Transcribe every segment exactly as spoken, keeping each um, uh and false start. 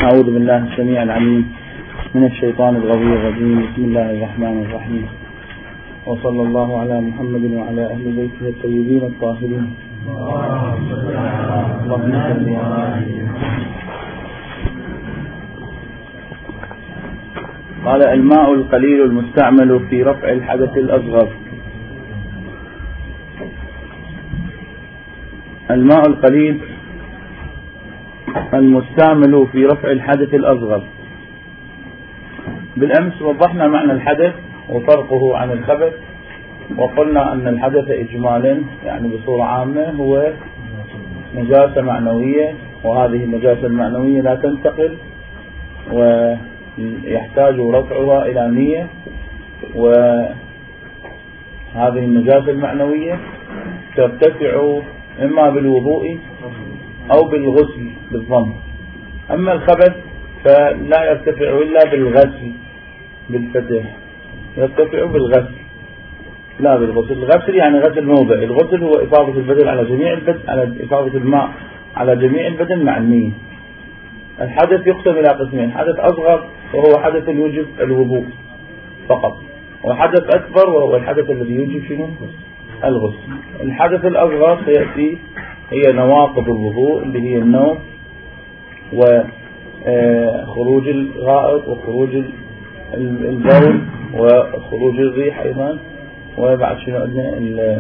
أعوذ بالله السميع العليم من الشيطان الغوي الرجيم. بسم الله الرحمن الرحيم، وصلى الله على محمد وعلى أهل بيته الطيبين الطاهرين. اللهم صل على. قال: الماء القليل المستعمل في رفع الحدث الأصغر. الماء القليل المستعمل في رفع الحدث الأصغر. بالأمس وضحنا معنى الحدث وفرقه عن الخبث، وقلنا أن الحدث إجمالا يعني بصورة عامة هو نجاسة معنوية، وهذه النجاسة المعنوية لا تنتقل ويحتاج رفعها إلى نية، وهذه النجاسة المعنوية ترتفع إما بالوضوء أو بالغسل بالضم. أما الخبث فلا يرتفع إلا بالغسل بالفتح، يرتفع بالغسل لا بالغسل. الغسل يعني غسل موضع، الغسل هو إفاضة البدن على جميع البدن، على إفاضة الماء على جميع البدن مع النية. الحدث يقسم إلى قسمين: حدث أصغر وهو حدث يوجب الوضوء فقط، وحدث أكبر وهو الحدث الذي يوجب شنو؟ الغسل. الحدث الأصغر سيأتي هي نواقض الوضوء اللي هي النوم وخروج الغائط وخروج البول وخروج الريح أيضا، وبعد شنو قلنا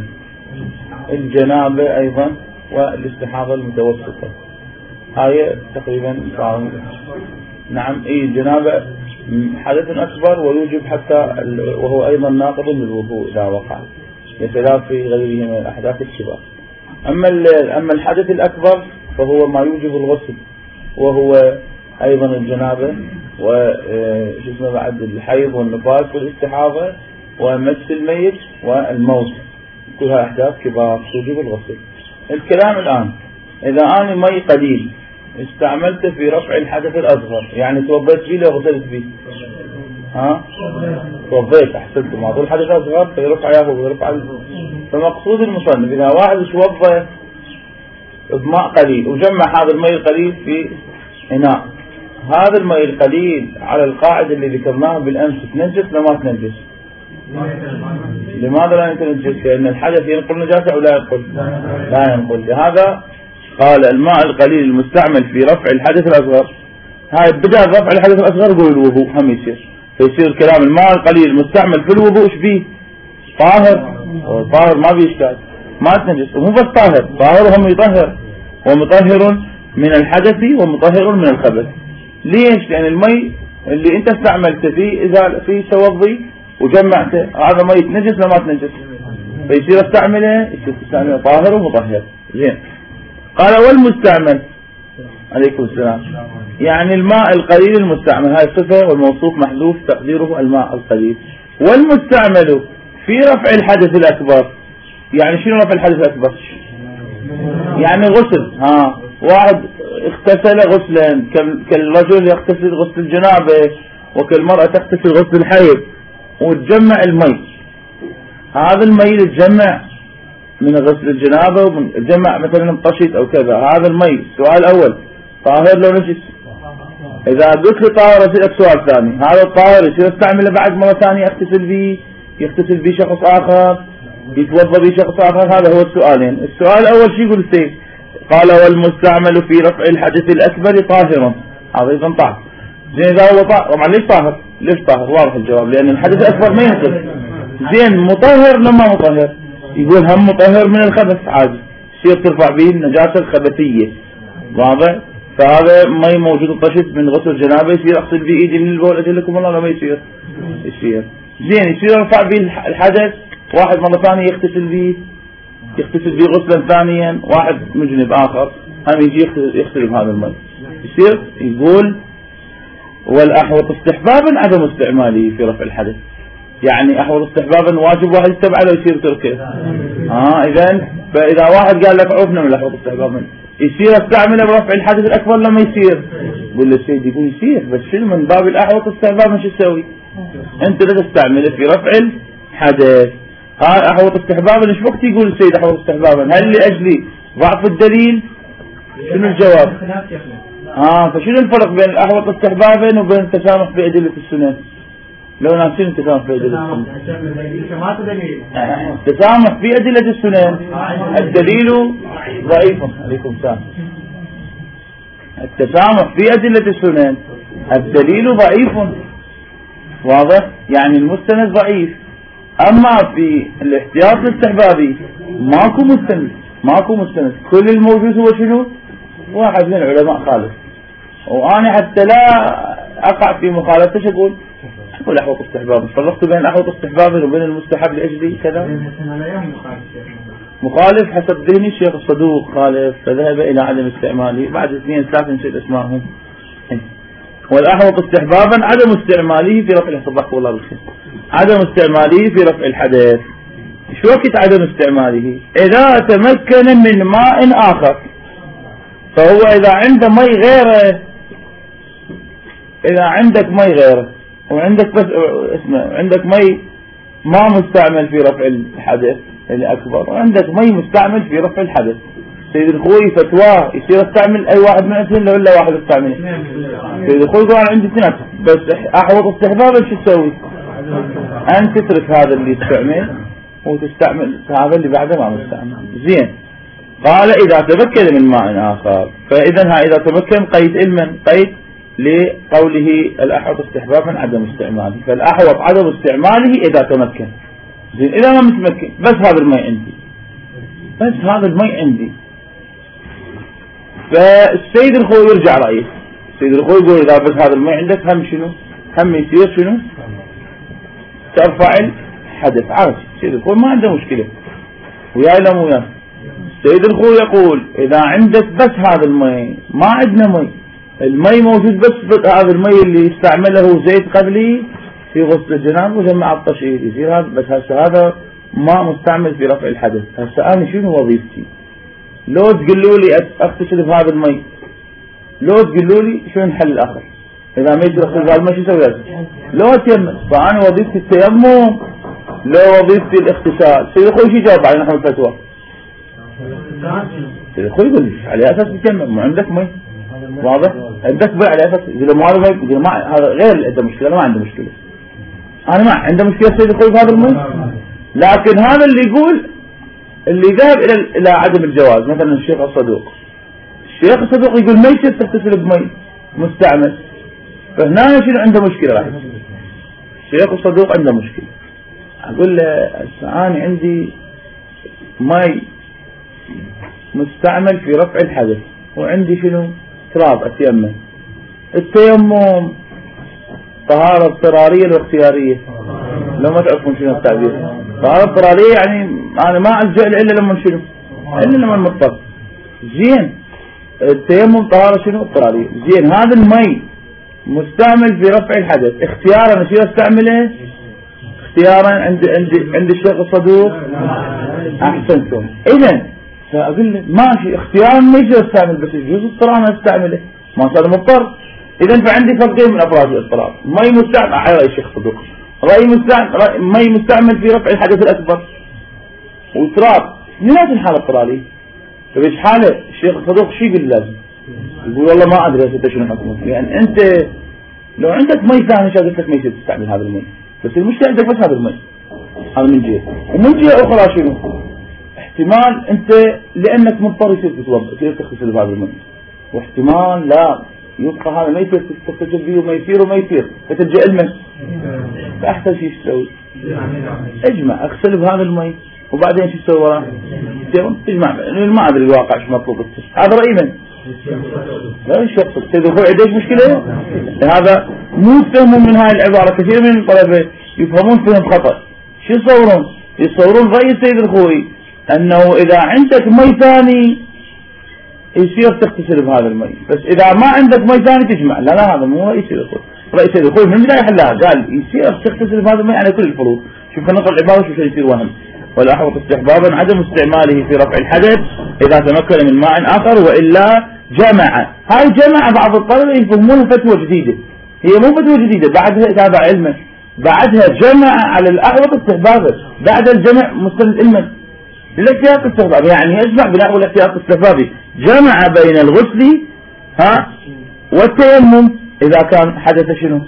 الجنابة أيضا والاستحاضة المتوسطة. هاي تقريبا نعم اي الجنابة حدث أكبر ويوجب حتى وهو أيضا ناقض للوضوء إذا وقع، بخلاف في غيره من الأحداث الكبار. أما أما الحدث الأكبر فهو ما يوجب الغسل، وهو أيضا الجنابة وجسم بعد الحيض والنفاس والاستحاضة ومس الميت والموت، كلها أحداث كبار توجب الغسل. الكلام الآن إذا أنا مي قليل استعملته في رفع الحدث الأصغر، يعني توضيت فيه لو غسلت فيه ها توضيت أحسنت، ما أقول حدث أصغر فيرفع ياهو ويرفع. فمقصود المصنف إذا واحد توضى بماء قليل وجمع هذا الماء القليل في إناء، هذا الماء القليل على القاعدة اللي ذكرناها بالأمس تنجس لما تنجس؟ لماذا لا يتنجس؟ لأن الحدث ينقل نجاسة أو لا ينقل؟ لا ينقل. لهذا قال: الماء القليل المستعمل في رفع الحدث الأصغر. هاي بدأ رفع الحدث الأصغر قول الوضوء هم يصير، فيصير كلام الماء القليل المستعمل في الوضوء ايش بيه؟ طاهر، طاهر ما بيشتاج ما تنجس، ومو بس طاهر، طاهر وهم يطهر، ومطهر من الحدث ومطهر من الخبث. ليش؟ لأن المي اللي انت استعملته فيه إذا في توضي وجمعته هذا مي تنجس لما تنجس، فيصير استعمله يصير تستعمله طاهر ومطهر. زين. قال: والمستعمل عليكم السلام، يعني الماء القليل المستعمل، هاي الصفة والموصوف محذوف تقديره الماء القليل. والمستعمل في رفع الحدث الأكبر، يعني شنو رفع الحدث الأكبر؟ يعني غسل. ها واحد اغتسل غسلا كالرجل يغتسل غسل الجنابة، وكالمرأة تغتسل غسل الحيض، وتجمع المي. هذا المي اللي تجمع من غسل الجنابة وتجمع مثلا طشت أو كذا، هذا المي السؤال الأول طاهر لو نجس؟ إذا قلت لي طاهر أسألك سؤال ثاني: هذا الطاهر يصير استعمله بعد مرة ثانية اغتسل به، يغتسل به شخص آخر، يتوضا به شخص آخر؟ هذا هو السؤالين. السؤال الأول شو يقول السيد؟ قال: والمستعمل في رفع الحدث الأكبر طاهرا. هذا إذا طاهر. زين إذا هو طاهر، طبعا ليش طاهر؟ ليش طاهر؟ واضح الجواب، لأن الحدث الأكبر ما ينقل. زين مطهر لما مطهر؟ يقول هم مطهر من الخبث عادي، يصير ترفع به النجاسة الخبثية. واضح؟ فهذا مي موجود الطشت من غسل جنابه يصير اغسل به ايدي من البول اجلكم الله، ما يصير يصير زين يصير يرفع به الحدث. واحد مرة ثانية يغتسل به يغتسل به غسلا ثانيا، واحد مجنب آخر هم يجي يغتسل بهذا الماء يصير. يقول: والأحوط استحبابا عدم استعماله في رفع الحدث، يعني أحوط استحبابا واجب واحد يتبع له يصير تركه. ها إذن فإذا واحد قال لك عرفنا من الأحوط استحبابا يصير استعمله برفع الحدث الأكبر لما يصير؟ يقول له السيد يقول يصير، بس شنو من باب الأحوط استحبابا شو تسوي؟ أنت لا تستعمله في رفع الحدث. هاي أحوط استحبابا. ايش وقت يقول السيد أحوط استحبابا؟ هل لأجل ضعف الدليل شنو الجواب؟ اه فشنو الفرق بين الأحوط استحبابا وبين التسامح في أدلة السنن؟ لو ناسين التسامح في أدلة السنن التسامح في أدلة السنن الدليل ضعيف. عليكم السلام. التسامح في أدلة السنن الدليل ضعيف، واضح؟ يعني المستند ضعيف. أما في الاحتياط الاستحبابي ماكو مستند، ماكو مستند، كل الموجود هو شنو؟ واحد من العلماء خالف. وأنا حتى لا أقع في مخالفتش أقول أقول أحوط استحباب. فرقت بين أحوط استحباب وبين المستحب لأجلي كذا مخالف حسب ذهني. الشيخ الصدوق خالف فذهب إلى عدم استعماله. بعد اثنين ثلاثة نسيت اسمائهم. والأحوط استحبابا عدم استعماله في رفع الحدث. والله بالخير عدم استعماله في رفع الحدث. شو وقت عدم استعماله؟ إذا تمكن من ماء آخر، فهو إذا عنده مي غيره، إذا عندك مي غيره وعندك بس اسمه عندك مي ما مستعمل في رفع الحدث الأكبر وعندك مي مستعمل في رفع الحدث، سيد الخوي فتواه يصير استعمل أي واحد من الاثنين لو إلا واحد استعمله. سيد الخوي قال عندي اثنين بس أحوط استحبابا شو تسوي؟ أن تترك هذا اللي يستعمل وتستعمل هذا اللي بعده ما مستعمل. زين. قال إذا تمكن من ماء آخر، فإذا إذا تمكن قيد علما قيد لقوله الأحوط استحبابا عدم استعماله، فالأحوط عدم استعماله إذا تمكن. زين. إذا ما متمكن بس هذا الماء عندي، بس هذا الماء عندي، فالسيد الخوي يرجع رأيه. السيد الخوي يقول إذا بس هذا الماء عندك هم شنو؟ هم يصير شنو؟ ترفع الحدث عادي. السيد الخوي ما عنده مشكلة وياي لا مو وياه. السيد الخوي يقول إذا عندك بس هذا الماء، ما عندنا ماء، الماء موجود بس هذا الماء اللي يستعمله زيت قبلي في غسل الجناب وجمع الطشير يصير هذا، بس هسه هذا ما مستعمل في رفع الحدث. هسه أنا شنو وظيفتي؟ لو تقولوا لي اغتسل بهذا الماء، لو تقولوا لي شنو الحل الآخر؟ إذا ما يصير اغتسال الماء شو اسوي لازم؟ لو اتيمم، فأنا وظيفتي التيمم، لو وظيفتي الاغتسال. سيد اخوي شو جاوب على نحو الفتوى؟ سيد اخوي يقول لي على أساس تتيمم ما عندك ماء، واضح؟ عندك ماء على أساس إذا ما هذا ماء، ما هذا غير اللي عنده مشكلة، أنا ما عنده مشكلة، أنا ما عنده مشكلة سيد اخوي بهذا الماء. لكن هذا اللي يقول اللي ذهب إلى إلى عدم الجواز، مثلا الشيخ الصدوق، الشيخ الصدوق يقول ما يصير تغتسل بماء مستعمل، فهنا شنو عنده مشكلة؟ راح الشيخ الصدوق عنده مشكلة. أقول له أنا عندي ماء مستعمل في رفع الحدث وعندي شنو؟ تراب أتيمم. التيمم طهارة اضطرارية واختيارية؟ لو ما تعرفون شنو التعبير. طهارة اضطرارية يعني أنا ما ألجأ إلا لما شنو؟ إلا لما مضطر. زين. التيمم طهارة شنو؟ اضطرارية. زين. هذا الماء مستعمل في رفع الحدث، اختيارا أشير استعمله؟ اختيارا عند عند عند الشيخ الصدوق. أحسنتم. إذا فأقول له ماشي اختيارا ما يصير استعمل، بس يجوز اضطرارا استعمله، ما صار مضطر. إذا فعندي فرقين من أفراد الاضطرار. ماء مستعمل على رأي الشيخ الصدوق، رأي مستعمل ماء مستعمل في رفع الحدث الأكبر وتراب اثنينات الحالة اضطرارية. فبيش حالة الشيخ الصدوق شو يقول لازم؟ يقول والله ما أدري أنت شنو حكمك، يعني أنت لو عندك ماء ثاني شو قلت لك ما يصير تستعمل هذا الماء، بس المشكلة عندك بس هذا الماء. هذا من جهة. ومن جهة أخرى شنو؟ احتمال أنت لأنك مضطر يصير تتوضأ يصير تغتسل بهذا الماء، واحتمال لا يبقى هذا ما يصير تغتسل فيه وما يصير وما يصير، فتلجأ الماء. فأحسن شيء تسوي اجمع اغسل بهذا الماء وبعدين شو تسوي وراه؟ تجمع. ما أدري الواقع شو مطلوب. هذا رأي من؟ لا الشخص سيد الخوي عنده مشكلة. هذا مو يفهمون من هاي العبارة. كثير من الطلبة يفهمون فهم خطأ. شو يصورون؟ يصورون رأي سيد الخوي أنه إذا عندك ماء ثاني يصير تغتسل بهذا الماء، بس إذا ما عندك ماء ثاني تجمع. لا لا هذا مو رأي سيد الخوي. رأي سيد الخوي من البداية حلها، قال يصير تغتسل بهذا الماء على كل الفروض. شوف خلينا نقرأ العبارة شو يصير وهم. والأحوط استحبابا عدم استعماله في رفع الحدث إذا تمكن من ماء آخر وإلا جمع. هاي جمع بعض الطلبة يفهمون فتوى جديدة، هي مو فتوى جديدة، بعدها تابع علمه، بعدها جمع على الأحوط استحبابا، بعد الجمع مستند علما. للاحتياط الاستحبابي، يعني يجمع بنحو الاحتياط الاستحبابي، جمع بين الغسل ها والتيمم إذا كان حدث شنو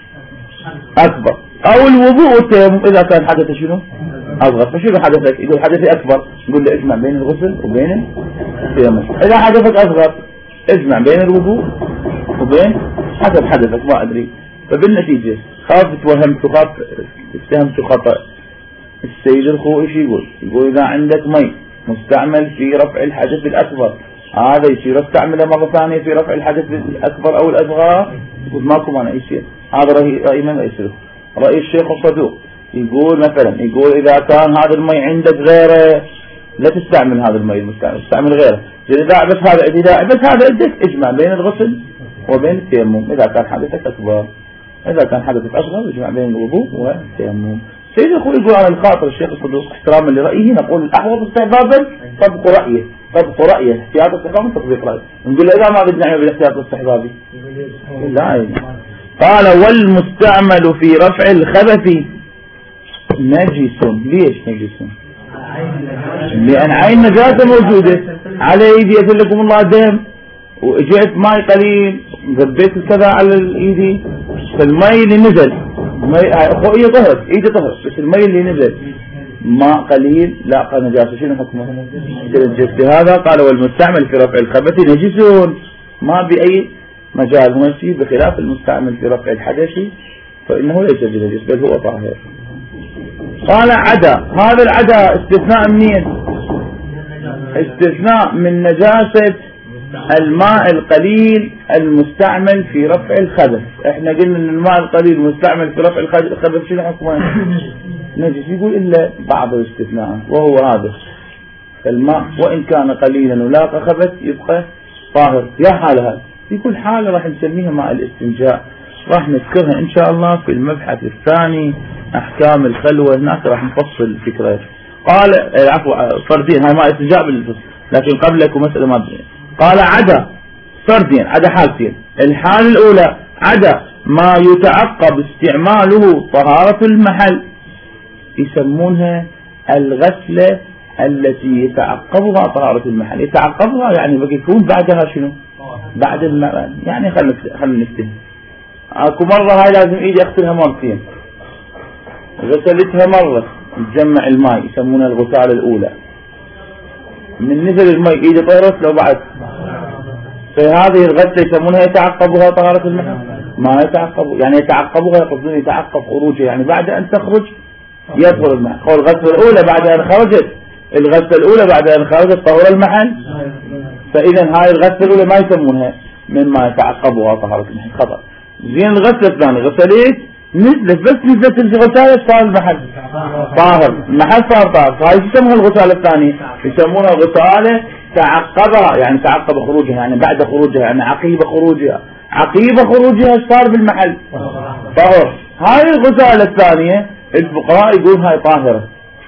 أكبر، أو الوضوء والتيمم إذا كان حدث شنو أصغر. فشنو حدثك؟ يقول حدثي أكبر، يقول له اجمع بين الغسل وبين التيمم. إذا حدثك أصغر اجمع بين الوضوء وبين حسب حدثك ما أدري. فبالنتيجة خاف توهمت وخاف اتهمت خطأ. السيد الخوئي ايش يقول؟ يقول إذا عندك مي مستعمل في رفع الحدث الأكبر، هذا يصير استعمله مرة ثانية في رفع الحدث الأكبر أو الأصغر؟ يقول ماكو مانع يصير. هذا رأي رأي من يصير؟ رأي الشيخ الصدوق. يقول مثلا يقول إذا كان هذا المي عندك غيره لا تستعمل هذا المي المستعمل، استعمل غيره. إذا بس هذا إذا بس هذا عندك اجمع بين الغسل وبين التيمم إذا كان حدثك أكبر. إذا كان حدثك أصغر اجمع بين الوضوء والتيمم. سيد الخوئي يقول على الخاطر الشيخ الصدوق احتراما لرأيه نقول الأحوط استحبابا طبق رأيه، طبق رأيه احتياط استحبابا تطبيق رأيه. نقول له إذا ما بدنا نعمل بالاحتياط الاستحبابي لا يعني. قال والمستعمل في رفع الخبث نجس. ليش نجس؟ لأن عين نجاسة موجودة على ايدي يسلكم الله دم، واجيت ماء قليل ذبيت كذا على ايدي، فالماء اللي نزل هي طهرت ايدي طهرت، بس الماء اللي نزل ماء قليل لا نجاسة. شنو حكمه؟ تنجس هذا. قال والمستعمل في رفع الخبث نجس، ما بأي مجال منسي بخلاف المستعمل في رفع الحدث فإنه ليس بنجس بل هو طاهر. قال عدا، هذا العدا استثناء منين؟ استثناء من نجاسة الماء القليل المستعمل في رفع الخبث. احنا قلنا ان الماء القليل المستعمل في رفع الخبث شنو حكمه؟ نجس. يقول الا بعض الاستثناء وهو هذا الماء وان كان قليلا ولاقى خبث يبقى طاهر. يا حال هذا يقول حالة راح نسميها ماء الاستنجاء، راح نذكرها ان شاء الله في المبحث الثاني احكام الخلوة، هناك راح نفصل الفكرة. قال العفو فردين هاي ماء الاستنجاء بالفصل، لكن قبلكم مسألة ما بدي. قال عدا فردين، عدا حالتين. الحالة الأولى عدا ما يتعقب استعماله طهارة المحل، يسمونها الغسلة التي يتعقبها طهارة المحل. يتعقبها يعني بقى يكون بعدها شنو؟ بعد الماء. يعني خلنا خلنا نفتهم. اكو مرة هاي لازم ايدي اغسلها مرتين، غسلتها مرة تجمع الماء يسمونها الغسالة الأولى. من نزل الماء ايدي طهرت لو بعد، فهذه الغسلة يسمونها يتعقبها طهارة المحل. ما يتعقب يعني يتعقبها يقصدون يتعقب خروجها، يعني بعد أن تخرج يطهر المحل. الغسلة الأولى بعد أن خرجت، الغسلة الأولى بعد أن خرجت طهر المحل. فإذا هاي الغسلة الأولى ما يسمونها مما يتعقبها طهارة المحل، خطأ. زين الغسلة الثانية غسلت نزلت بس نزلت الغسالة صار المحل طاهر، المحل صار طاهر. فهاي يسمونها الغسالة الثانية، يسمونها غسالة تعقبها يعني تعقب خروجها، يعني بعد خروجها يعني عقيب خروجها، عقيب خروجها صار بالمحل طاهر. هاي الغسالة الثانية الفقهاء يقول هاي طاهرة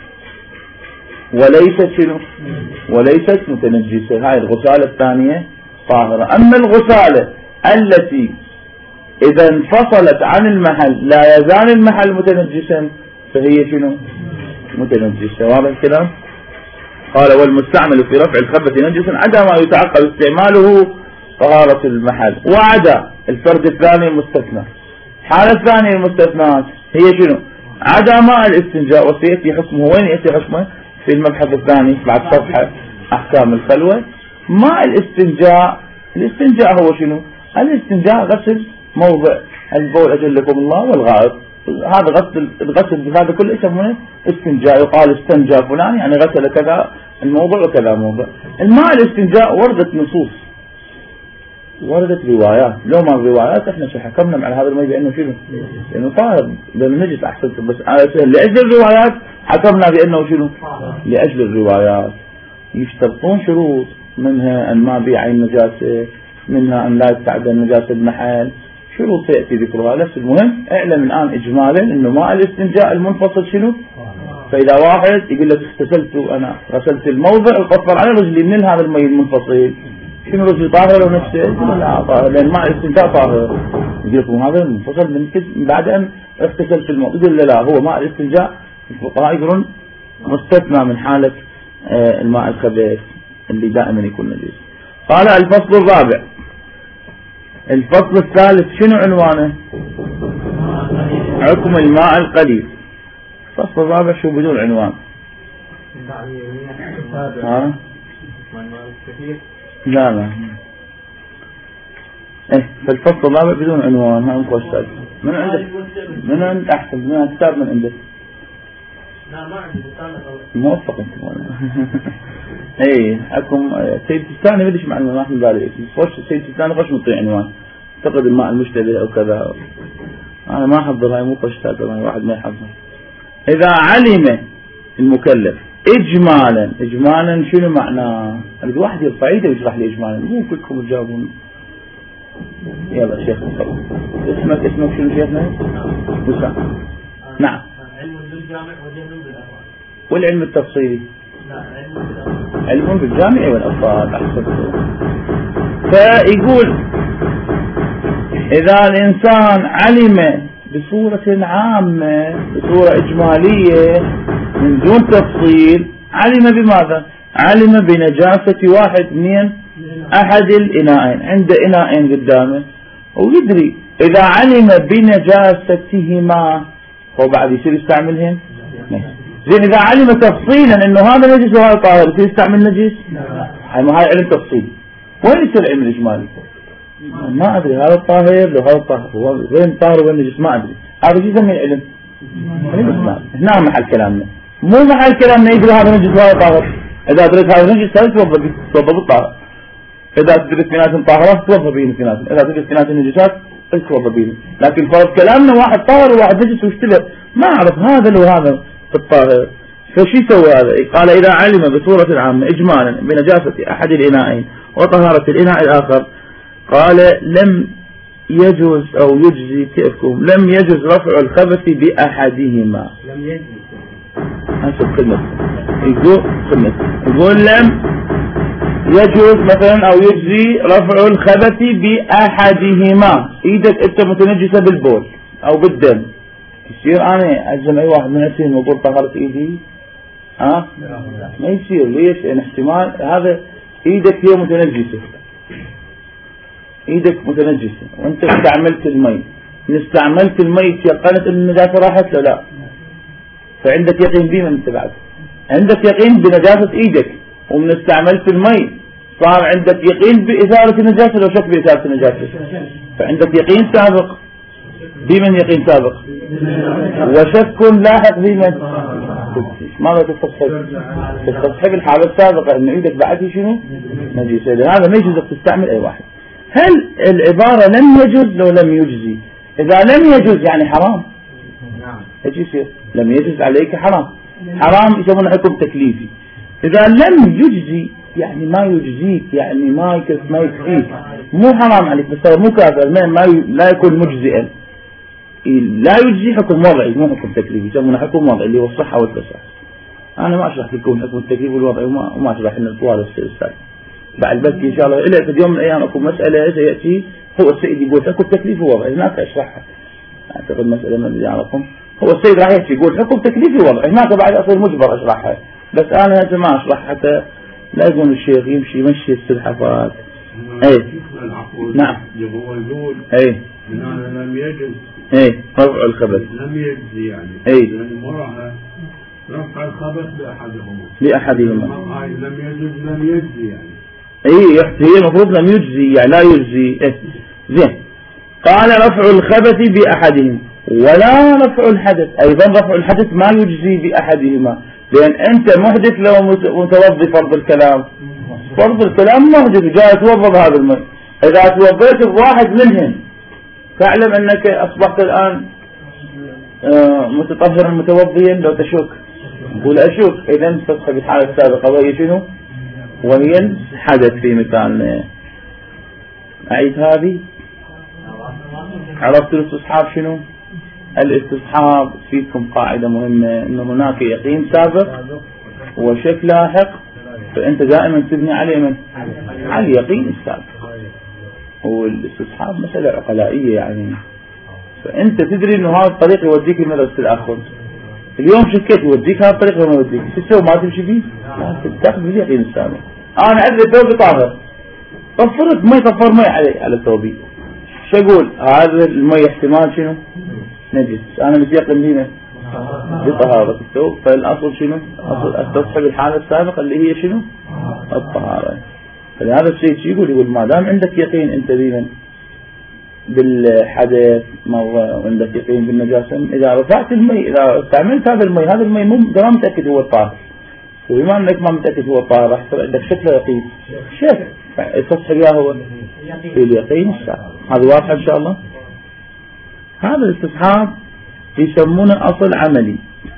وليست شنو؟ وليست متنجسة. هاي الغسالة الثانية طاهرة. أما الغسالة التي إذا انفصلت عن المحل لا يزال المحل متنجسا فهي شنو؟ متنجسة. واضح الكلام؟ قال والمستعمل في رفع الخبث نجس عدا ما يتعقب استعماله طهارة المحل. وعدا الفرد الثاني المستثنى. الحالة الثانية المستثنات هي شنو؟ عدا ماء الاستنجاء، وسيأتي حكمه. وين يأتي حكمه؟ في المبحث الثاني بعد صفحة أحكام الخلوة. ماء الاستنجاء، الاستنجاء هو شنو؟ الاستنجاء غسل موضع البول أجلكم الله والغائط. هذا غسل، الغسل هذا كله يسمونه استنجاء. يقال استنجى فلان يعني غسل كذا الموضع وكذا موضع. الماء الاستنجاء وردت نصوص، وردت روايات. لو ما الروايات احنا شو حكمنا على هذا الماء بأنه شنو؟ لأنه طاهر، لأنه نجس. أحسن بس لأجل الروايات حكمنا بأنه شنو؟ لأجل الروايات. يشترطون شروط، منها أن ما بيع النجاسة، منها أن لا يتعدى النجاسة المحل، شروط سيأتي ذكرها. نفس المهم اعلم الآن إجمالا إنه ماء الاستنجاء المنفصل شنو؟ فإذا واحد يقول لك اغتسلت أنا غسلت الموضع وقفر على رجلي من هذا الماء المنفصل، شنو رجلي طاهر ونفسه؟ يقول لا طاهر لأن ماء الاستنجاء طاهر. يقول لكم هذا المنفصل من بعد أن اغتسلت الموضع. يقول لا هو ماء الاستنجاء الفقهاء يقولون مستثنى من حالة الماء الخبيث اللي دائما يكون نجس. قال الفصل الرابع. الفصل الثالث شنو عنوانه؟ حكم الماء القليل. الفصل الرابع شو بدون عنوان؟ ها؟ لا لا ايه فالفصل الرابع بدون عنوان. ما نقول استاذ من عندك؟ من عند احسن من الكتاب من عندك؟ لا ما عندي موفق انت. اي حكم سيد الثاني ما ادري ايش معنى ما في بالي اسمه سيد الثاني غش مطيع عنوان اعتقد الماء المشتبه او كذا. انا ما احضر هاي مو قشتات واحد ما يحضر. اذا علم المكلف اجمالا اجمالا شنو معناه؟ اريد واحد يرفع يده ويشرح لي اجمالا مو كلكم تجاوبون. يلا شيخ تفضل. اسمك اسمك شنو شيخنا؟ وسام. نعم. علم بالجامع وجهل بالاهوال. والعلم التفصيلي؟ لا علم بالأفضال. علم بالجامع والأفضال أحسن. فيقول إذا الإنسان علم بصورة عامة بصورة إجمالية من دون تفصيل علم بماذا؟ علم بنجاسة واحد من أحد الإناءين. عنده إناءين قدامه ويدري إذا علم بنجاستهما هو بعد يصير يستعملهم. زين إذا علم تفصيلا إنه هذا نجس وهذا طاهر يصير يستعمل نجس؟ هاي ما هاي علم تفصيلي. وين يصير العلم الإجمالي؟ ما أدري هذا الطاهر لو هذا الطاهر وين طاهر وين نجس ما أدري. هذا شو يسميه العلم؟ علم إجمالي. هنا محل كلامنا مو محل كلامنا يدري هذا نجس وهذا طاهر. إذا دريت هذا نجس هذا توضب توضب الطاهر. إذا تدرس اثنيناتهم طاهرات توضب بين اثنيناتهم. إذا تدرس اثنيناتهم نجسات توضب بين. لكن فرض كلامنا واحد طاهر وواحد نجس واشتبه ما أعرف هذا لو هذا الطاهر. فشي سوى هذا؟ قال إذا علم بصورة عامة إجمالا بنجاسة أحد الإناءين وطهارة الإناء الآخر قال لم يجوز أو يجزي كيفكم لم يجوز رفع الخبث بأحدهما. لم يجوز أنسب كلمة يقول كلمة يقول لم يجوز مثلا أو يجزي رفع الخبث بأحدهما. إيدك أنت متنجسة بالبول أو بالدم يصير أنا أجزم أي واحد من عشرين وأقول طهرت إيدي؟ ها؟ ما يصير. ليش؟ لأن احتمال هذا إيدك هي متنجسة إيدك متنجسة وأنت استعملت المي إن استعملت المي تيقنت أن النجاسة راحت لا لا فعندك يقين بيه من أنت بعد عندك يقين بنجاسة إيدك ومن استعملت المي صار عندك يقين بإزالة النجاسة لو شك بإزالة النجاسة فعندك يقين سابق بمن يقين سابق وشك لاحق بمن ماذا تستصحب تستصحب الحالة السابقة ان ايدك بعد شنو نجيسة. هذا ما يجوز تستعمل اي واحد. هل العبارة لم يجوز لو لم يجزي؟ اذا لم يجوز يعني حرام. ايش يصير؟ لم يجوز عليك حرام. حرام يسمونه حكم تكليفي. اذا لم يجزي يعني ما يجزيك يعني ما يكف ما يكفيك مو حرام عليك بس مو كافر ما لا يكون مجزئا. لا يجزي حكم وضعي مو حكم تكليفي يسمونه حكم وضعي اللي هو الصحة والفساد. أنا ما أشرح لكم حكم التكليف والوضعي وما وما أشرح لنا طوال السلسلة. بعد بس إن شاء الله إلى في يوم من الأيام أكو مسألة سيأتي هو السيد يقول حكم تكليف ووضعي هناك أشرحها. أعتقد مسألة من يعرفهم هو السيد راح يحكي يقول حكم تكليفي ووضعي هناك بعد أصير مجبر أشرحها بس أنا هذا ما أشرح حتى لا يكون الشيخ يمشي يمشي السلحفات. أي نعم هو يقول أي لم يجوز ايه رفع الخبث لم يجزي يعني ايه لأن مرة رفع الخبث بأحدهما لأحدهما هاي لم يجوز لم يجزي يعني ايه هي المفروض لم يجزي يعني لا يجزي ايه زين. قال رفع الخبث بأحدهما ولا رفع الحدث أيضا رفع الحدث ما يجزي بأحدهما لأن أنت محدث لو متوضي فرض الكلام فرض الكلام محدث جاء توضب هذا الماء إذا توضيت بواحد منهم فاعلم أنك أصبحت الآن متطهرا متوضيا لو تشك قول أشك إذن تصحب الحالة السابقة وهي شنو وهي حدث في مثال أعيد هذه. عرفت الاستصحاب شنو؟ الاستصحاب فيكم قاعدة مهمة أنه هناك يقين سابق وشك لاحق فأنت دائما تبني عليه من على اليقين السابق. والاستصحاب مسألة عقلائية يعني فأنت تدري أنه هذا الطريق يوديك لمدرسة الآخر اليوم شكيت يوديك هذا الطريق وما يوديك، شو تسوي؟ ما تمشي فيه؟ تاخذ باليقين السابق. انا ادري ثوبي طاهر، طفرت مي، طفر مي علي على ثوبي، شو اقول؟ هذا المي احتمال شنو؟ نجس، انا متيقن هنا بطهارة الثوب، فالاصل شنو؟ اصل استصحب الحالة السابقة اللي هي شنو؟ الطهارة. فلهذا الشيء شو يقول؟ يقول ما دام عندك يقين انت بمن؟ بالحدث مرة، وعندك يقين بالنجاسة، إذا رفعت المي، إذا استعملت هذا المي، هذا المي مو ما متأكد هو الطاهر، وبما أنك ما متأكد هو الطاهر راح يصير عندك شك لا يقين، شك تصحب إياه هو في اليقين السابق. هذا واضح إن شاء الله. هذا الاستصحاب يسمونه أصل عملي.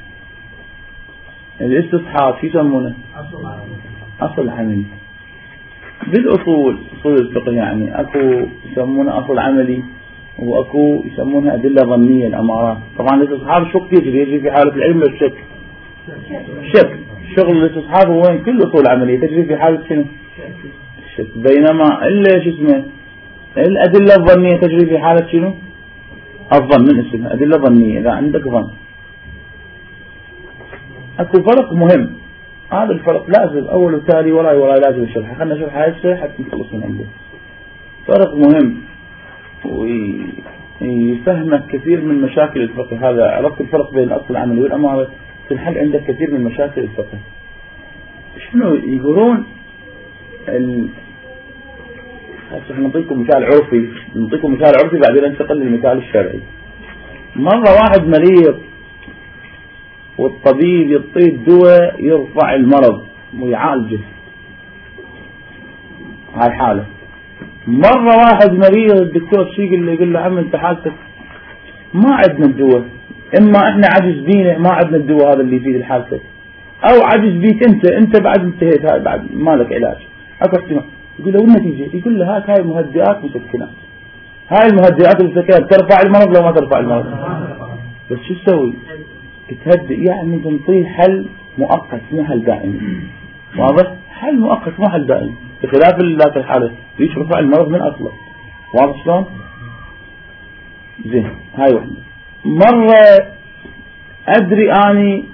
الاستصحاب شو يسمونه؟ أصل عملي. بالأصول، أصول الفقه يعني أكو يسمونه أصل عملي، وأكو يسمونها أدلة ظنية الأمارات. طبعا الاستصحاب شك يجري يجري في حالة العلم والشك. شك شغل الاستصحاب هو وين؟ كل أصول عملية تجري في حالة شنو؟ الشك. بينما إلا شو اسمه الأدلة الظنية تجري في حالة شنو؟ الظن، من اسمها أدلة ظنية. إذا عندك ظن أكو فرق مهم، هذا الفرق لازم أول وتالي وراي وراي لازم الشرح، خلنا نشرح هاي الشيء حتى نخلص من عنده. فرق مهم ويفهمك كثير من مشاكل الفقه. هذا عرفت الفرق بين الأصل العملي والأمارة، تنحل عندك كثير من مشاكل الفقه. شنو يقولون ال... نعطيكم مثال عرفي، نعطيكم مثال عرفي بعدين ننتقل للمثال الشرعي. مرة واحد مريض والطبيب يعطيه دواء يرفع المرض ويعالجه، هاي حالة. مرة واحد مريض الدكتور شي يقول له يقول له عم انت حالتك ما عندنا الدواء، اما احنا عجز بينا ما عندنا الدواء هذا اللي يفيد حالتك، او عجز بيك انت انت بعد انتهيت، هاي بعد ما لك علاج، اكو احتمال. يقول له والنتيجة؟ يقول له هاك هاي مهدئات مسكنات، هاي المهدئات المسكنات ترفع المرض لو ما ترفع المرض، بس شو تسوي؟ تهدئ، يعني تنطيه حل مؤقت مو حل دائم. واضح؟ حل مؤقت مو حل دائم، بخلاف ذات الحالة ليش رفع المرض من أصله. واضح شلون؟ زين، هاي وحدة. مرة أدري أني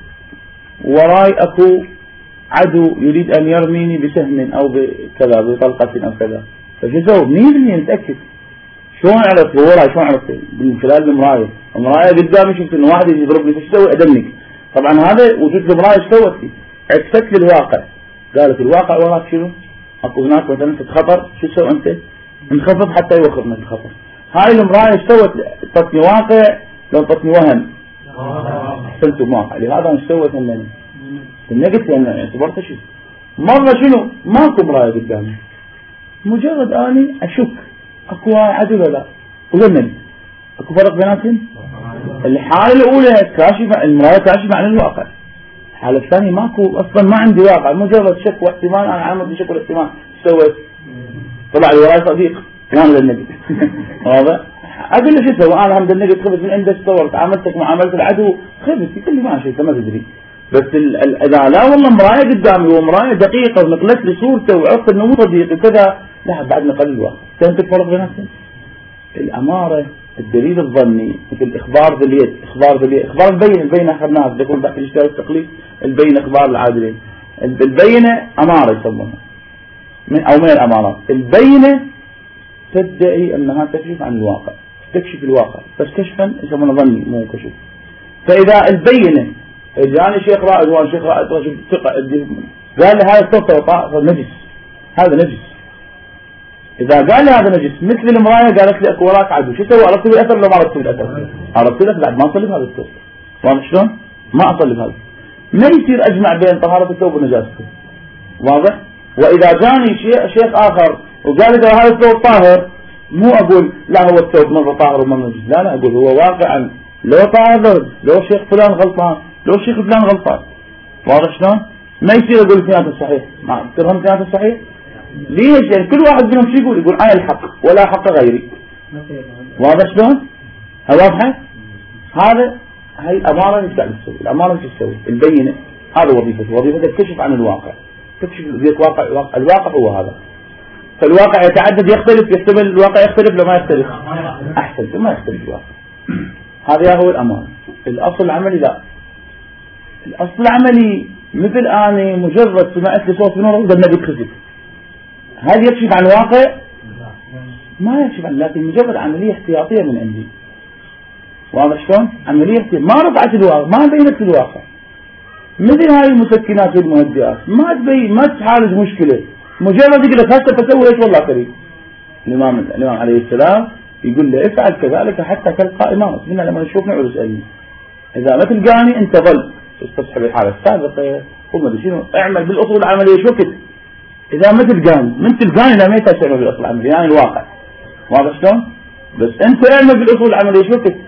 وراي أكو عدو يريد أن يرميني بسهم أو بكذا بطلقة أو كذا، فشو أسوي؟ مية بالمية متأكد. شلون عرفت وراي؟ شلون عرفت؟ من خلال المراية. المراية قدامي شفت إنه واحد يضربني، فشو أسوي؟ أدنك. طبعا هذا وجود المراية ايش سوت لي؟ عكست لي الواقع، قالت الواقع وراك شنو؟ أكو هناك مثلا في خطر، شو تسوي أنت؟ انخفض حتى يوخر من الخطر. هاي المراية ايش سوت؟ طتني واقع لو طتني وهم. احسنت بواقع، لهذا ايش سوت مني؟ إني قلت أنا اعتبرت شيء. مرة شنو؟ ماكو مراية قدامي، مجرد أني أشك أكو عدو ولا لا، وذنني. أكو فرق بيناتهم؟ الحالة الأولى كاشفة، المراية كاشفة عن الواقع. الحالة الثانية ماكو أصلا، ما عندي واقع، مجرد شك واحتمال. أنا عامل شك واحتمال، سويت؟ طلع لي وراي صديق كان للنبي. واضح؟ أقول له شو سوى؟ أنا الحمد لله قلت خبز من عندك، صورت عاملتك معاملة العدو، خبز يقول لي ماشي أنت ما تدري. بس إذا لا والله مراية قدامي ومراية دقيقة ونقلت لي صورته وعرفت إنه مو صديق كذا، لا بعد نقل الواقع. فهمت الفرق بيناتهم؟ الأمارة الدليل الظني مثل إخبار باليد، إخبار باليد، إخبار البينة، البينة أخذناها بيكون تحت الاشتراك التقليد، البينة إخبار العادلين، البينة أمارة يسمونها أو من الأمارات. البينة تدعي أنها تكشف عن الواقع، تكشف الواقع، بس كشفا يسمونه ظني مو كشف. فإذا البينة جاني شيخ رائد والشيخ رائد رجل ثقة قال لي هذا الصوت نجس، هذا نجس. إذا قال لي هذا نجس مثل المراية قالت لي أكو وراك عدو، شو سوي؟ أرتب الأثر لو ما أرتب الأثر؟ أرتب الأثر بعد ما أصلب هذا الثوب. واضح شلون؟ ما أصلب هذا، ما يصير أجمع بين طهارة الثوب ونجاسته. واضح؟ وإذا جاني شيخ آخر وقال لي هذا الثوب طاهر، مو أقول لا هو الثوب مرة طاهر ومرة نجس، لا لا، أقول هو واقعا لو طاهر لو, لو شيخ فلان غلطان، لو شيخ فلان غلطان. واضح شلون؟ ما يصير أقول اثنيناتهم صحيح، ما تفهم اثنيناتهم صحيح؟ ليش؟ يعني كل واحد منهم شو يقول؟ يقول أنا الحق ولا حق غيري. واضح شلون؟ واضحة؟ هذا هاي الأمارة ايش قاعد تسوي؟ الأمارة ايش تسوي؟ البينة هذا وظيفته، وظيفته تكشف عن الواقع، تكشف ذيك واقع، الواقع هو هذا. فالواقع يتعدد يختلف، يحتمل الواقع يختلف لو ما يختلف. أحسن ما يختلف الواقع. هذا هو الأمانة. الأصل العملي لا، الأصل العملي مثل أنا مجرد سمعت لي صوت نور أقدر النبي خسف، هل يكشف عن واقع؟ ما يكشف عن، لكن مجرد عملية احتياطية من عندي. واضح شلون؟ عملية احتياطية ما رفعت الواقع، ما بينت الواقع. مثل هاي المسكنات والمهدئات ما تبين، ما تعالج مشكلة، مجرد يقول لك هسه تسوي ايش والله كريم. الإمام الإمام عليه السلام يقول له افعل كذلك حتى تلقى إمامك. هنا لما يشوفني يقول اسألني إذا ما تلقاني أنت ظل استصحب الحالة السابقة وما شنو اعمل بالأصول العملية شو كده. إذا ما تلقاني من تلقاني لا ما يتعمل بالأصول العملية يعني الواقع. واضح شلون؟ بس أنت اعمل بالأصول العملية شو كده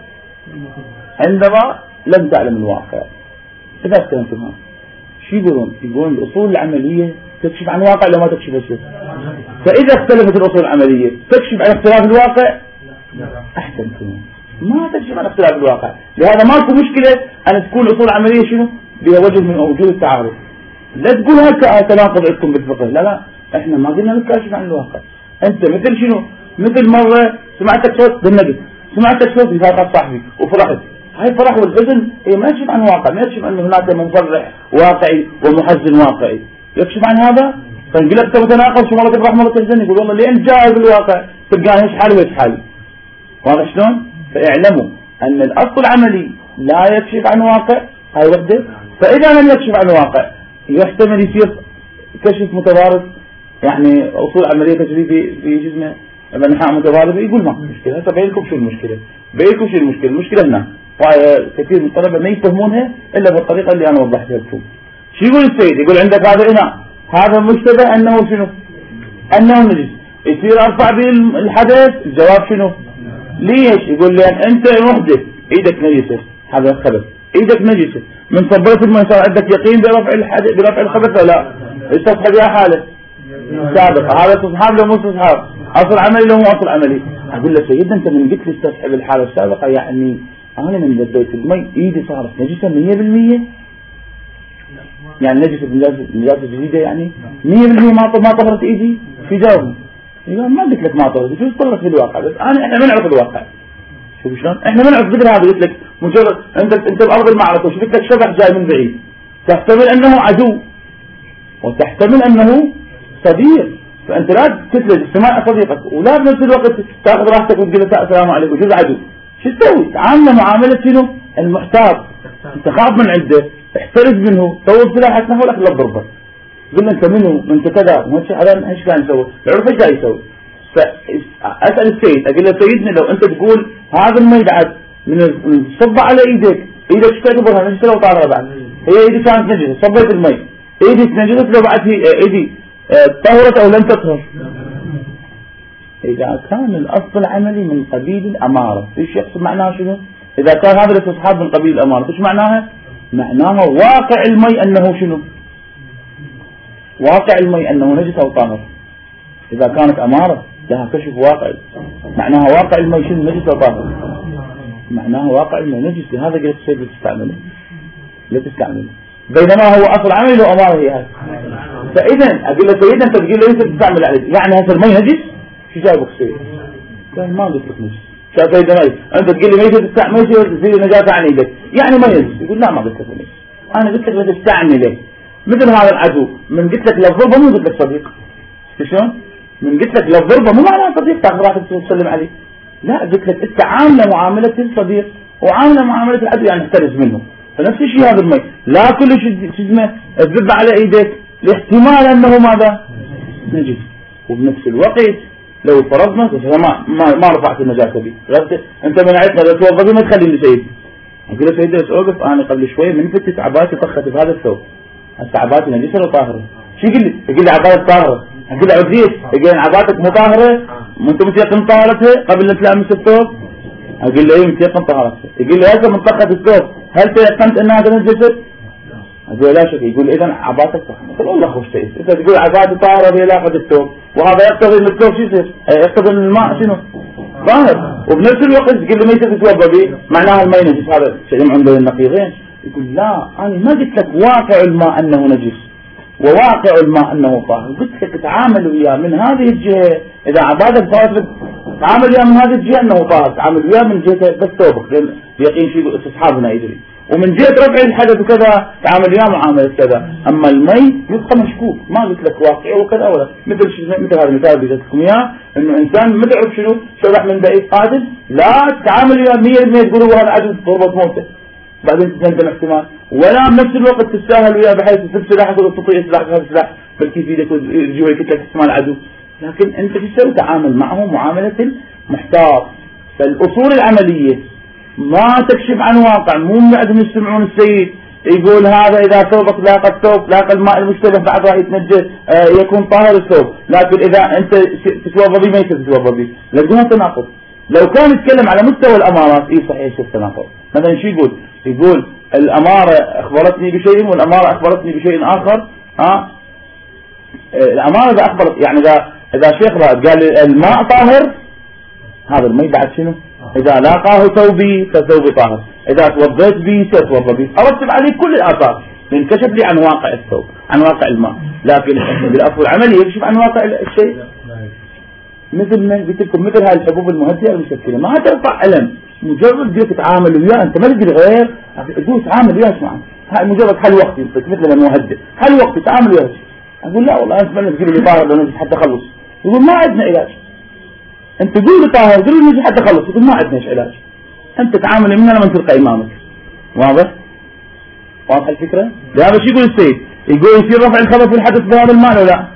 عندما لم تعلم الواقع. إذا استلمتم هذا شو يقولون؟ يقولون الأصول العملية تكشف عن الواقع لو ما تكشف الشيء. فإذا اختلفت الأصول العملية تكشف عن اختلاف الواقع. أحسنتم، ما تكشف عن اختلاف الواقع. لهذا ماكو مشكلة أن تكون الأصول العملية شنو بها وجه من وجوه التعارض. لا تقول هكا تناقض عندكم بالفقه، لا لا احنا ما قلنا نكاشف عن الواقع. انت مثل شنو؟ مثل مرة سمعتك صوت بالنبي، سمعتك صوت بفاقة صاحبي وفرحت، هاي فرح والحزن هي ما يكشف عن واقع، ما يكشف أن هناك مفرح واقعي ومحزن واقعي. يكشف عن هذا؟ فنقول لك انت متناقض شو مرة تفرح مرة تحزن، يقول والله لين جاي بالواقع تلقاني ايش حالي وايش حالي. واضح شلون؟ فاعلموا أن الأصل العملي لا يكشف عن واقع، هاي وحدة. فإذا لم يكشف عن واقع يحتمل يصير كشف متضارب، يعني أصول عملية تجري في في جسمه بنحاء متضاربة. يقول ما مشكلة. هسه بينكم شو المشكلة؟ بينكم شو المشكلة؟ المشكلة هنا كثير من الطلبة ما يفهمونها إلا بالطريقة اللي أنا وضحتها لكم. شو يقول السيد؟ يقول عندك هذا إناء، هذا مشتبه أنه شنو؟ أنه نجس، يصير أرفع به الحدث؟ الجواب شنو؟ ليش؟ يقول لأن أنت محدث إيدك نجسة، هذا خبث، إيدك نجسة من صبرت الماء صار عندك يقين برفع الحدث برفع الخبث ولا؟ استصحب يا حالة سابقة، هذا استصحاب لو مو استصحاب، أصل عملي لو مو أصل عملي. أقول له سيدنا أنت من قلت لي استصحب الحالة السابقة يعني أنا من بديت المي إيدي صارت نجسة مية بالمية، يعني نجسة نجاسة جديدة يعني مية بالمية ما ما طهرت إيدي. في جاوب يقول ما قلت لك ما طهرت، شو طهرت في الواقع؟ بس أنا إحنا ما نعرف الواقع. شوف شلون؟ إحنا ما نعرف بدل هذا. قلت لك مجرد أنت أنت بأرض المعركة وشفت لك شبح جاي من بعيد، تحتمل أنه عدو وتحتمل أنه صديق، فأنت لا تتلج استماع صديقك ولا بنفس الوقت تأخذ راحتك وتقول له السلام عليكم شو عدو. شو تسوي؟ تعامل معاملة شنو؟ المحتاط. أنت خاف من عنده، احترز منه، طول سلاحك نحو لك لا ضربك. قل انت منه انت كذا وش هذا ايش كان يسوي؟ العرف ايش قاعد يسوي؟ فاسال السيد اقول له سيدنا لو انت تقول هذا المي بعد من صب على ايدك، ايدك ايش تعتبرها نجسه لو طارها بعد؟ هي ايدي كانت نجسه، صبيت المي، ايدي نجست لو بعد هي ايدي طهرت او لم تطهر؟ اذا كان الاصل العملي من قبيل الاماره، ايش يقصد معناها شنو؟ اذا كان هذا الاستصحاب من قبيل الاماره، ايش معناها؟ معناها واقع المي انه شنو؟ واقع المي أنه نجس أو طاهر. إذا كانت أمارة لها كشف واقعي، معناها واقع المي شنو نجس أو طاهر؟ معناها واقع المي نجس. لهذا قلت السيد لا تستعمله، لا تستعمله، بينما هو أصل عمل له أمارة هي هذه. فإذا أقول له سيدنا أنت تقول له ليس تستعمل عليه، يعني هذا المي نجس؟ شو جايبك سيد؟ قال ما قلت لك نجس. شاف سيدنا أنت تقول لي ليس تستعمل يصير نجاسة عن يدك، يعني ما نجس. يقول لا ما قلت لك نجس، أنا قلت لك لا تستعمله. مثل هذا العدو من قلت لك للضربة مو قلت لك صديق. شلون؟ من قلت لك للضربة مو معناها صديق تاخذ راحتك تسلم عليه، لا قلت لك انت عامله معاملة الصديق وعامله معاملة العدو يعني احترز منه. فنفس الشيء هذا المي لا كل شيء اسمه تذب على ايدك لاحتمال انه ماذا؟ نجس. وبنفس الوقت لو فرضنا ما ما, ما رفعت النجاسة بي، انت منعتنا لا توظفي ما تخليني سيد. اقول له سيدي بس اوقف انا قبل شوي من فتت عباتي طخت بهذا الثوب، هسه عباتي نجسة ولا طاهرة؟ شو يقول لي؟ يقول لي عباتك طاهرة. اقول له عزيز يقول عباتك مو طاهرة؟ انت متيقن طهارتها قبل لا تلامس الثوب؟ اقول له ايه متيقن طهارتها. يقول لي هسه من طخت الثوب هل تيقنت انها تنجست؟ اقول له لا شك. يقول لي اذا عباتك طاهرة. قلت والله خوش تئس، انت تقول عباتي طاهرة بلا لاقت الثوب، وهذا يقتضي ان الثوب شو يصير؟ يقتضي ان الماء شنو؟ طاهر. وبنفس الوقت تقول لي ما تتوضا به معناها الماء نجس، هذا شيء عنده النقيضين. يقول لا أنا ما قلت لك واقع الماء أنه نجس وواقع الماء أنه طاهر، قلت لك تعامل وياه من هذه الجهة. إذا عبادك طاهر تعامل وياه من هذه الجهة أنه طاهر، تعامل وياه من جهة بس توبك، يقين شيء استصحابنا يدري. ومن جهة رفع الحدث وكذا تعامل وياه معاملة كذا. أما المي يبقى مشكوك، ما قلت لك واقعي وكذا ولا مثل مثل هذا المثال اللي جبتكم إياه، إنه إنسان ما تعرف شنو شبح من بعيد قاتل، لا تعامل وياه مية بالمية تقول هو هذا عدو ضربة موته بعدين تندم احتمال، ولا بنفس الوقت تتساهل وياه بحيث تسب سلاحك وتطيع سلاحك هذا السلاح بلكي في يدك ويرجع يكتلك احتمال عدو. لكن أنت شو تسوي؟ تعامل معه معاملة المحتاط. فالأصول العملية ما تكشف عن واقع، مو بعدهم يستمعون السيد يقول هذا إذا ثوبك لاقى الثوب لاقى الماء المشتبه بعد راح يتنجس آه يكون طاهر الثوب، لكن إذا أنت تتوضا به ما يصير تتوضا به، لازم تناقض. لو كان يتكلم على مستوى الأمارات إيه صحيح شوف تناقض. مثلا شو يقول؟ يقول الأمارة أخبرتني بشيء والأمارة أخبرتني بشيء آخر. ها الأمارة إذا أخبرت يعني إذا إذا شيخ رائد قال الماء طاهر، هذا الماء بعد شنو؟ إذا لاقاه ثوبي فثوبي طاهر، إذا توضيت به سأتوضى به، أرتب عليه كل الآثار ينكشف لي عن واقع الثوب عن واقع الماء. لكن بالأصل العملي يكشف عن واقع الشيء. مثل ما قلت لكم مثل هاي الحبوب المهدئة المشكلة ما ترفع ألم، مجرد بدك تتعامل وياه أنت ما تقدر غير تقول تعامل وياه معه، هاي مجرد حل وقتي يعطيك مثل المهدئ حل وقتي تعامل وياه. أقول لا والله أنت ما تقول لي طاهر لو نجي حتى خلص، يقول ما عندنا علاج. أنت قول لي طاهر قول لي نجي حتى خلص، يقول ما عندنا علاج. أنت تعامل مننا لما تلقى إمامك. واضح؟ واضح الفكرة؟ لهذا شو يقول السيد؟ يقول يصير رفع الخبث في الحدث بهذا المال ولا لا؟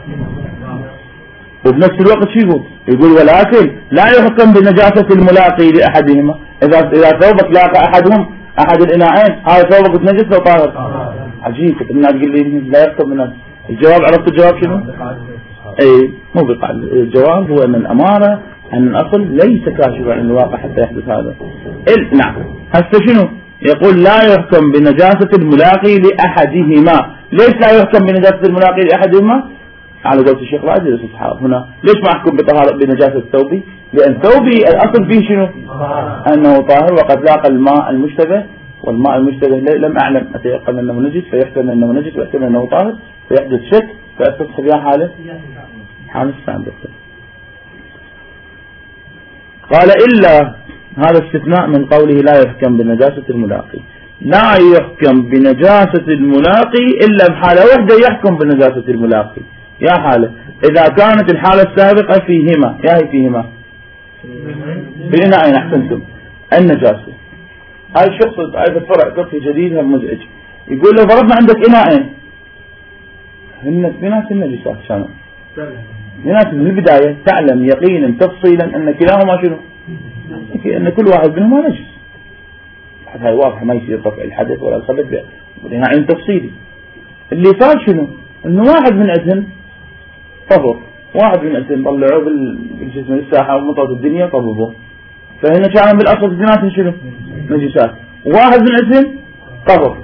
وبنفس الوقت شو يقول؟ يقول ولكن لا يحكم بنجاسة الملاقي لأحدهما. إذا إذا ثوبك لاقى أحدهم أحد الإناءين هذا ثوبك تنجس لو طاهر. عجيب الناس تقول لي لا يحكم الناس. الجواب عرفت الجواب شنو؟ أي مو بقى الجواب هو أن الأمارة أن الأصل ليس كاشفا عن الواقع حتى يحدث هذا. نعم هسه شنو؟ يقول لا يحكم بنجاسة الملاقي لأحدهما. ليش لا يحكم بنجاسة الملاقي لأحدهما؟ على قولة الشيخ رائد الاستصحاب هنا. ليش ما أحكم بطهارة بنجاسة ثوبي؟ لأن ثوبي الأصل فيه شنو؟ أنه طاهر وقد لاقى الماء المشتبه، والماء المشتبه لم أعلم أتيقن أنه نجس فيحتمل أنه نجس ويحتمل أنه طاهر فيحدث شك فأستصحب يا حالة حالة السابقة. قال إلا هذا استثناء من قوله لا يحكم بنجاسة الملاقي. لا يحكم بنجاسة الملاقي إلا بحالة واحدة يحكم بنجاسة الملاقي. يا حالة إذا كانت الحالة السابقة فيهما يا هي فيهما في إناءين أحسنتم النجاسة. هاي الشخص هاي فرع فقهي جديد مزعج. يقول لو فرضنا عندك إناءين هن بناس النجاسات شامل بناس من البداية تعلم يقينا تفصيلا أن كلاهما شنو؟ أن كل واحد منهما نجس. هاي واضحة ما يصير رفع الحدث ولا الخبث بناء تفصيلي. اللي صار شنو؟ إنه واحد من عندهم طهر، واحد من عندهم طلعوه بالجسم الساحة ومطرة الدنيا طببوه، فهنا كان بالأصل اثنيناتهم شنو؟ نجسات. واحد من عندهم طهر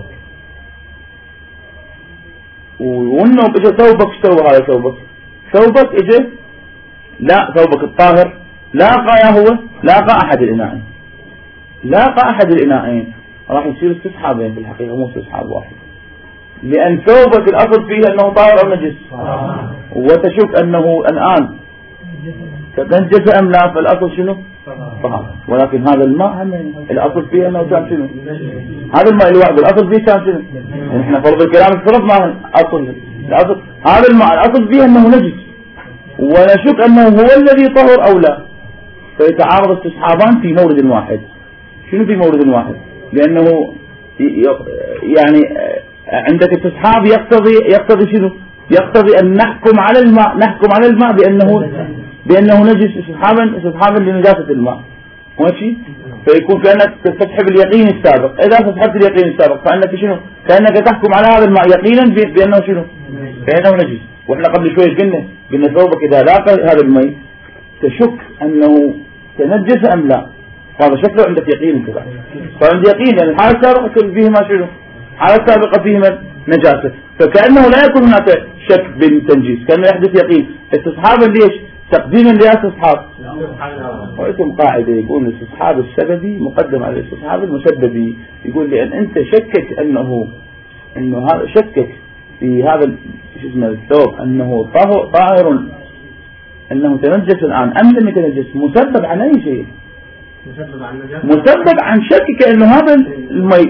وإنه إجا ثوبك اشتوى هذا ثوبك ثوبك إجا لا ثوبك الطاهر لاقى يا هو لاقى أحد الإناءين لاقى أحد الإناءين راح يصير استصحابين بالحقيقة مو استصحاب واحد، لأن ثوبك الأصل فيه أنه طاهر أو نجس وتشك أنه الآن تنجس أم لا فالأصل شنو؟ طهر. ولكن هذا الماء هم الأصل فيه أنه كان شنو؟ هذا الماء الواحد الأصل فيه كان شنو؟ إحنا فرض الكلام الفرض ما أصل الأصل هذا الماء الأصل فيه أنه نجس ونشك أنه هو الذي طهر أو لا، فيتعارض استصحابان في مورد واحد. شنو في مورد واحد؟ لأنه يعني عندك استصحاب يقتضي يقتضي شنو؟ يقتضي أن نحكم على الماء نحكم على الماء بأنه بأنه نجس استصحابا استصحابا لنجاسة الماء ماشي، فيكون كأنك تستصحب اليقين السابق. إذا استصحبت اليقين السابق فأنك شنو؟ كأنك تحكم على هذا الماء يقينا بأنه شنو؟ بأنه نجس. وإحنا قبل شوي قلنا قلنا ثوبك إذا لاقى هذا الماء تشك أنه تنجس أم لا، هذا شكله عندك يقين كذا، فعند يقين لأن الحالة السابقة فيهما شنو؟ الحالة السابقة فيهما نجاسة، فكأنه لا يكون هناك شك بالتنجيس، كأنه يحدث يقين. استصحابا ليش؟ تقديما لاستصحاب واسم قاعدة يقول الاستصحاب السببي مقدم على الاستصحاب المسببي. يقول لأن أنت شكك أنه أنه هذا شكك في هذا شو اسمه الثوب أنه طاهر أنه تنجس الآن أم لم يتنجس مسبب عن أي شيء؟ مسبب عن نجاسة مسبب عن شكك أنه هذا المي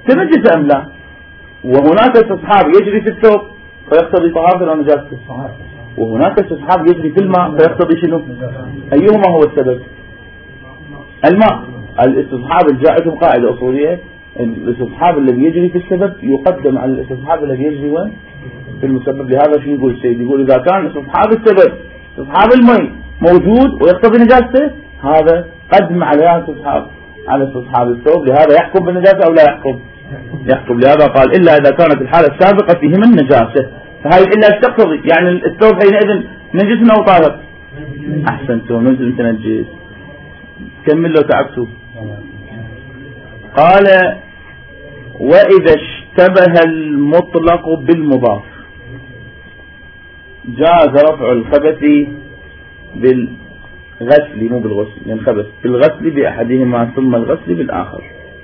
تنجس أم لا؟ وهناك استصحاب يجري في الثوب فيقتضي طهارته أو نجاسته، وهناك استصحاب يجري في الماء فيقتضي شنو؟ أيهما هو السبب؟ الماء. الاستصحاب الجائز قاعدة أصولية، الاستصحاب الذي يجري في السبب يقدم على الاستصحاب الذي يجري وين؟ في المسبب. لهذا شو يقول السيد؟ يقول إذا كان استصحاب السبب استصحاب الماء موجود ويقتضي نجاسته، هذا قدم على استصحاب على استصحاب الثوب، لهذا يحكم بالنجاسة أو لا يحكم؟ يحكم. لهذا قال إلا إذا كانت الحالة السابقة فيهم النجاسة. فهي إلا ايش تقتضي؟ يعني الثوب حينئذ نجس أو طاهر؟ أحسنتم، نجس متنجس. كمل لو تعبتوا. قال وإذا اشتبه المطلق بالمضاف جاز رفع الخبث بالغسل، مو بالغسل، يعني الخبث بالغسل بأحدهما ثم الغسل بالآخر.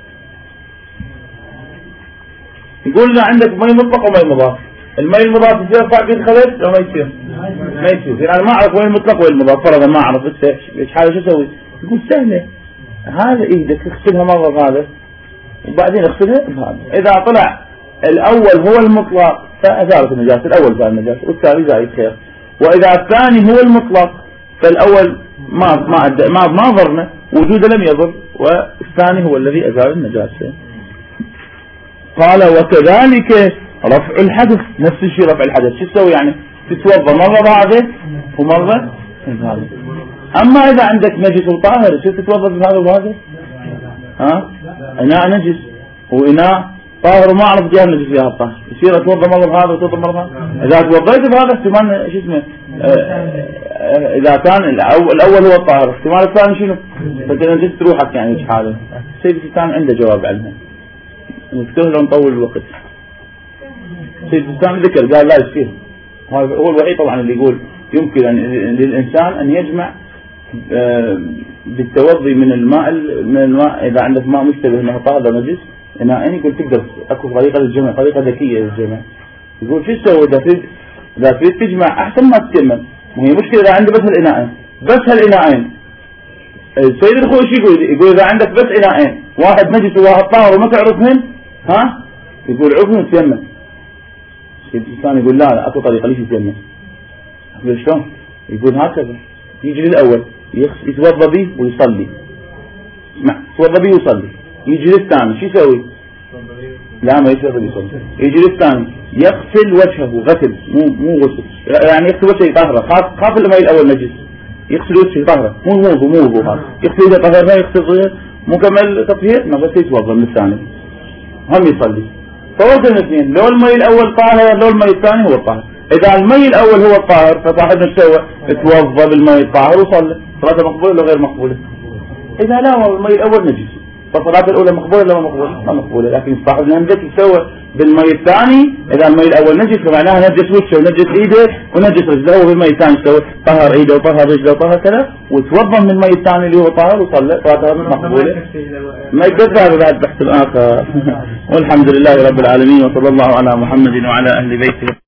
يقول إذا عندك مي مطلق ومي مضاف، المي المضاف يصير يرفع به الخبث أو ما يصير؟ ما يصير. يعني ما أعرف وين المطلق وين المضاف، فرضا ما أعرف إيش حاله شو أسوي؟ يقول سهلة، هذا إيدك اغسلها مرة بهذا وبعدين اغسلها بهذا. إذا طلع الأول هو المطلق فأزالت النجاسة، الأول زال النجاسة والثاني زايد خير. وإذا الثاني هو المطلق فالأول ما ما ما ما ضرنا، وجوده لم يضر، والثاني هو الذي أزال النجاسة. قال وكذلك رفع الحدث، نفس الشيء رفع الحدث. شو تسوي يعني؟ تتوضا مرة بهذا ومرة بهذا. أما إذا عندك نجس وطاهر شو تتوضا بهذا وبهذا؟ ها؟ إناء نجس وإناء طاهر وما أعرف جهة النجس فيها الطاهر، يصير أتوضا مرة بهذا وتوضا مرة بهذا. إذا توضيت بهذا احتمال شو اسمه؟ إذا كان الأول هو الطاهر احتمال الثاني شنو؟ فكذا نجست روحك يعني إيش حاله؟ سيد السيستان عنده جواب عنها، نذكره لو نطول الوقت. سيد السيستان ذكر قال لا يصير، هو الوحيد طبعا اللي يقول يمكن أن للإنسان أن يجمع بالتوضي من الماء من الماء إذا عندك ماء مشتبه أنه طاهر نجس إناء، يقول تقدر أكو طريقة للجمع، طريقة ذكية للجمع. يقول شو تسوي إذا تريد إذا تريد تجمع أحسن ما تكمل، ما هي مشكلة إذا عندي بس هالإناءين بس هالإناءين. السيد الخوي شو يقول؟ يقول إذا عندك بس إناءين واحد نجس وواحد طاهر وما تعرفهن ها يقول عرفهم تيمم. السيد الثاني يقول لا لا أكو طريقة ليش يتيمم. يقول شلون؟ يقول هكذا يجي للأول يتوضا به ويصلي، اسمع يتوضا به ويصلي، يجي للثاني شو يسوي؟ لا ما يتوضا به ويصلي، يجي للثاني يغسل وجهه غسل مو مو غسل، يعني يغسل وجهه يطهره، خاف خاف الماء الأول نجس يغسل وجهه يطهره، مو موضوع مو موضوع هذا يغسل إذا طهرنا يغسل غير مكمل تطهير ما بس يتوضا من الثاني هم يصلي. فوزن الاثنين، لو الماء الأول طاهر لو الماء الثاني هو الطاهر. إذا الماء الأول هو الطاهر فصاحبنا ايش سوى؟ توضا بالماء الطاهر وصلى، صلاته مقبولة ولا غير مقبولة؟ إذا لا الماء الأول نجس فالصلاة الأولى مقبولة ولا ما مقبولة؟ ما مقبولة. لكن صاحبنا عندك يسوى بالماء الثاني، إذا الماء الأول نجس فمعناها نجس وجهه ونجس إيده ونجس رجله، وبالماء الثاني سوى طهر إيده وطهر رجله وطهر كذا وتوضا من الماء الثاني اللي هو طاهر وصلى، صلاته مقبولة. ما يقدر هذا بعد بحث آخر. والحمد لله رب العالمين وصلى الله على محمد وعلى أهل بيته.